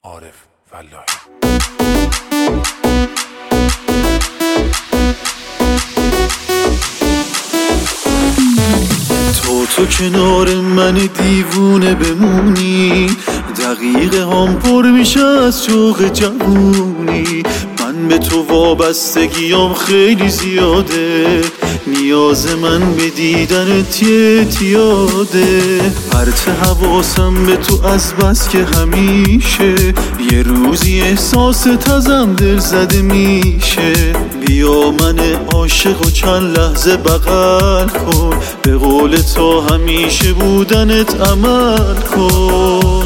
عارف فلاحی. تو کنار من دیوونه بمونی، دقیقه هم پر میشه از شوق جوونی. من به تو وابستگیام خیلی زیاده، نیاز من به دیدنت اعتیاده. پرت حواسم به تو از بس که همیشه یه روزی احساست ازم دل زده میشه. بیا من عاشق و چند لحظه بغل کن، به قول تو همیشه بودنت عمل کن.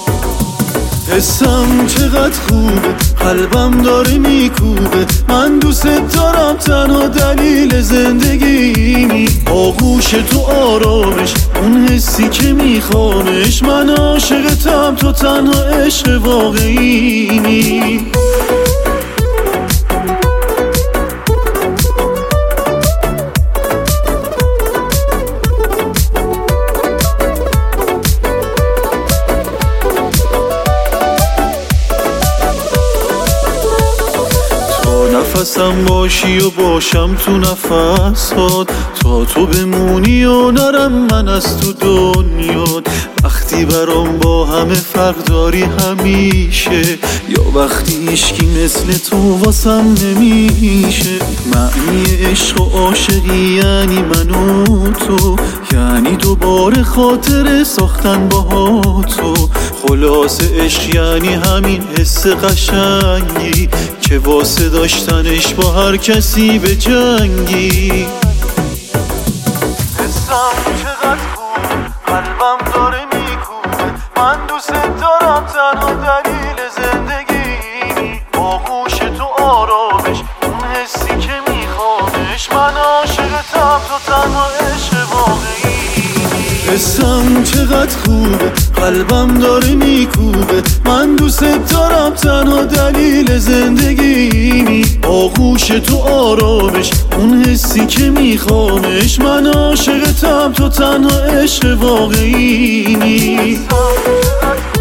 حسم چقدر خوبه، قلبم داره میکوبه، من دوست دارم تنها دلیل زندگیمی. آغوش تو آرامش، اون حسی که میخوامش، من عاشقتم تو تنها عشق واقعیمی. نفسم باشی و باشم تو نفسات، تا تو بمونی و نرم من از تو دنیات. وقتی برام با همه فرق داری همیشه، یا وقتی عشقی مثل تو واسم نمیشه. معنی عشق و عاشقی یعنی من و تو، یعنی دوباره خاطره ساختن با تو. خلاصه عشق یعنی همین حس قشنگی که واسه داشتنش با هر کسی به جنگی. حسم چقدر خوب، قلبم داره میکوبه، من دوست دارم تنها دلیل زندگی. آغوش تو آرامش، اون حسی که میخوامش، من عاشقتم تو تنها عشق واقعی. حسم چقدر خوبه، قلبم داره میکوبه، من دوست دارم تنها دلیل زندگیمی. آغوش تو آرامش، اون حسی که میخوامش، من عاشقتم تو تنها عشق واقعیمی.